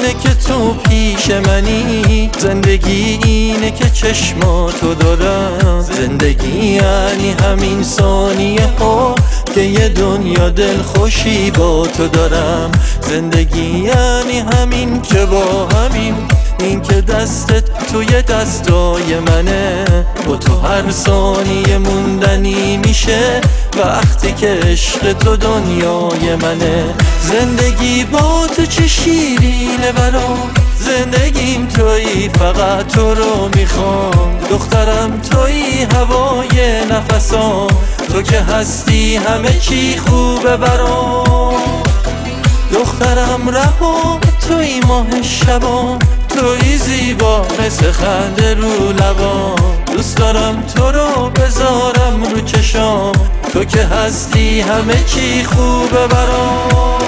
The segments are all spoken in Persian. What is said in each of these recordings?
اینه که تو پیش منی، زندگی اینه که چشماتو دارم. زندگی یعنی همین ثانیه ها که یه دنیا دلخوشی با تو دارم. زندگی یعنی همین که با همین، این که دستت توی دستای منه، با تو هر ثانیه موندنی میشه وقتی که عشق تو دنیای منه. زندگی با تو چه شیرینه برام، زندگیم تویی، فقط تو رو میخوام. دخترم تویی، هوای نفسام، تو که هستی همه چی خوبه برام. دخترم رها، تویی ماه شبام، تویی زیبا مثل خنده رو لبام. دوست دارم تو رو بذارم رو چشام، تو که هستی همه چی خوبه برام.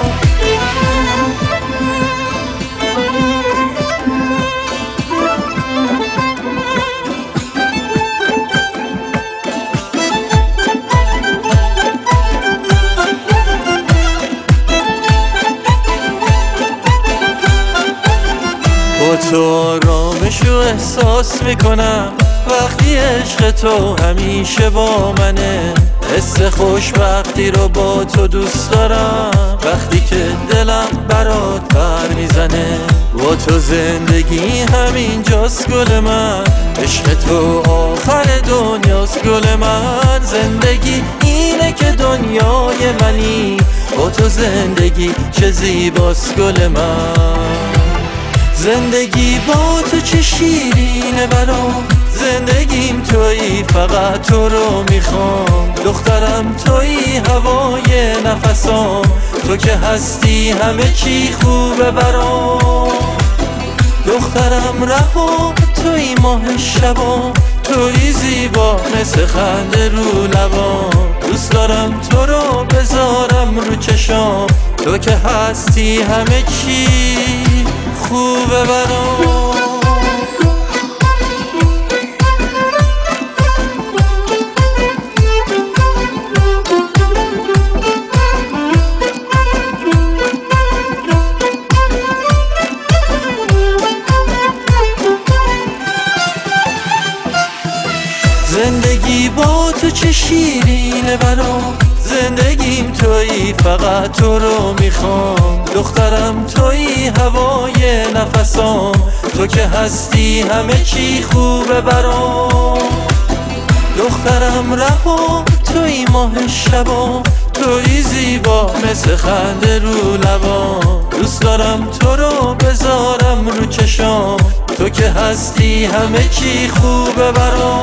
با تو آرامشو احساس میکنم وقتی عشق تو همیشه با منه. حس خوشبختی رو با تو دوست دارم وقتی که دلم برات پر میزنه. با تو زندگی همینجاست گل من، عشق تو آخر دنیاست گل من. زندگی اینه که دنیای منی، با تو زندگی چه زیباست گل من. زندگی با تو چه شیرینه برام، زندگیم تویی، فقط تو رو میخوام. دخترم تویی، هوای نفسام، تو که هستی همه چی خوبه برام. دخترم رها، تویی ماه شبام، تویی زیبا مثل خنده رو لبام. دوست دارم تو رو بذارم رو چشام، تو که هستی همه چی خوبه برام. زندگی با تو چه شیرینه برام، زندگیم تویی، فقط تو رو میخوام. دخترم تویی، هوای نفسام، تو که هستی همه چی خوبه برام. دخترم رها، تویی ماه شبام، تویی زیبا مثل خنده رو لبام. دوست دارم تو رو بذارم رو چشام، تو که هستی همه چی خوبه برام.